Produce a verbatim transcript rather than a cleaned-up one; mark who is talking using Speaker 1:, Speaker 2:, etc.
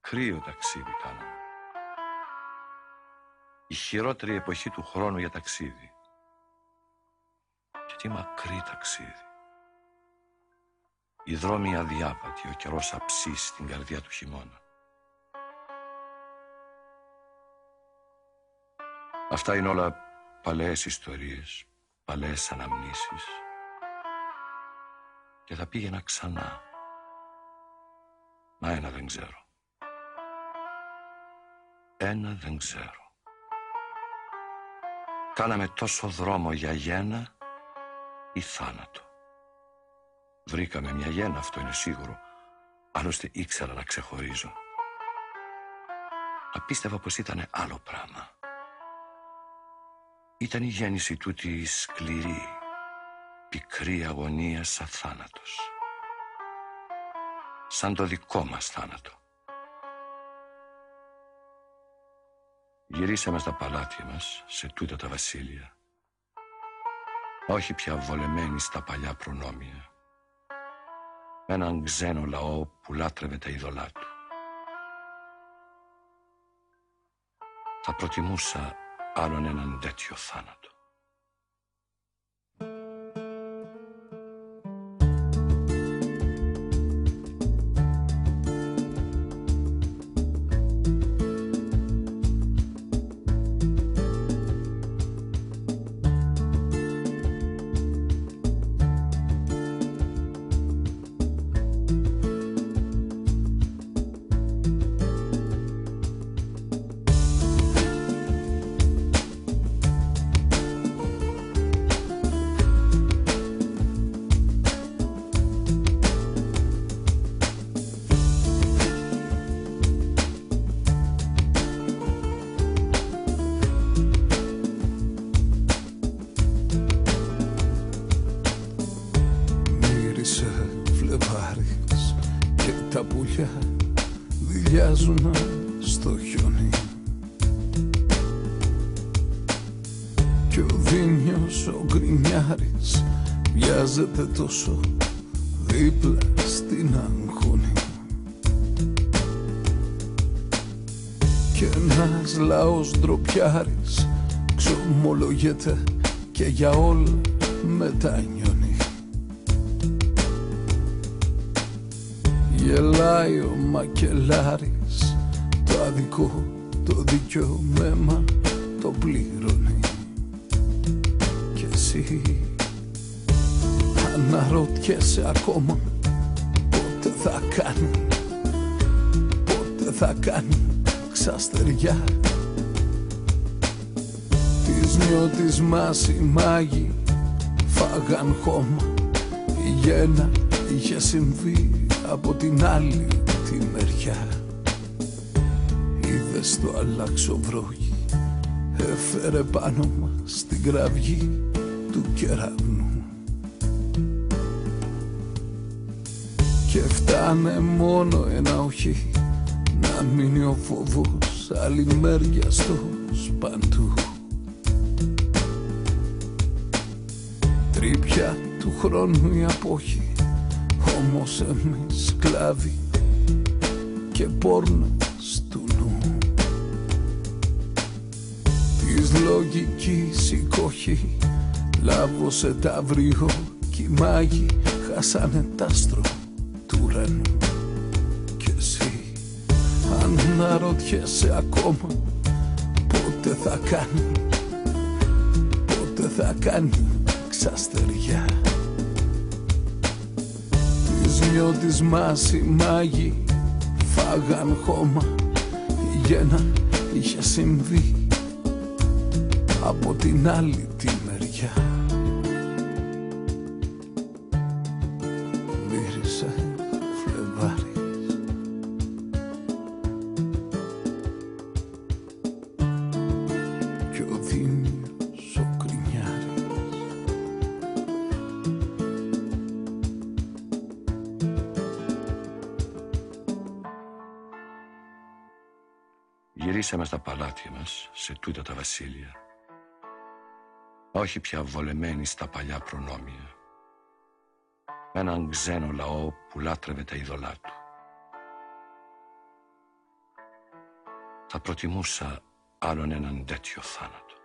Speaker 1: κρύο ταξίδι κάναμε. Η χειρότερη εποχή του χρόνου για ταξίδι. Και τι μακρύ ταξίδι. Οι δρόμοι αδιάβατοι, ο καιρός αψής στην καρδιά του χειμώνα. Αυτά είναι όλα παλαιές ιστορίες, παλαιές αναμνήσεις. Και θα πήγαινα ξανά. Μα ένα δεν ξέρω. Ένα δεν ξέρω. Κάναμε τόσο δρόμο για γένα ή θάνατο. Βρήκαμε μια γένα, αυτό είναι σίγουρο. Άλλωστε ήξερα να ξεχωρίζω. Απίστευα πως ήταν άλλο πράγμα. Ήταν η γέννηση τούτη σκληρή, πικρή αγωνία σαν θάνατος. Σαν το δικό μας θάνατο. Γυρίσαμε στα παλάτια μας, σε τούτα τα βασίλεια. Όχι πια βολεμένοι στα παλιά προνόμια. Με έναν ξένο λαό που λάτρευε τα είδωλά του. Θα προτιμούσα άλλον έναν τέτοιο θάνατο.
Speaker 2: Δηλιάζουν στο χιόνι κι ο Δίνιος ο Γκρινιάρης βιάζεται τόσο δίπλα στην αγχώνη κι ένας λαός ντροπιάρης ξομολογείται και για όλα μετανιώνει. Γελάει ο Μακελάρης, το αδικό, το δίκιο μέμα το πληρώνει. Κι εσύ αναρωτιέσαι ακόμα πότε θα κάνει, πότε θα κάνει ξαστεριά. Της νιώτης μας οι μάγοι φάγαν χώμα, η γένα είχε συμβεί από την άλλη τη μεριά. Είδες το αλλάξοβρόγι έφερε πάνω μας την κραυγή του κεραυνού και φτάνε μόνο ένα όχι να μείνει ο φόβος αλλημέριαστος παντού. Τρύπια του χρόνου η απόχη, όμως εμείς σκλάβοι και πόρνος του νου της λογικής η κόχη λάβωσε τα αύριο κι οι μάγοι χάσανε τ' άστρο του ουρανού. Κι εσύ αναρωτιέσαι ακόμα πότε θα κάνει, πότε θα κάνει ξαστεριά. Της νιώτης μας οι μάγοι φάγαν χώμα, η γένα είχε συμβεί από την άλλη τη μεριά. Μύρισε Φλεβάρης κι ο Δίνιος ο Γκρινιάρης.
Speaker 1: Γυρίσαμε στα παλάτια μας, σε τούτα τα βασίλεια. Όχι πια βολεμένοι στα παλιά προνόμια. Με έναν ξένο λαό που λάτρευε τα είδωλά του. θα προτιμούσα άλλον έναν τέτοιο θάνατο.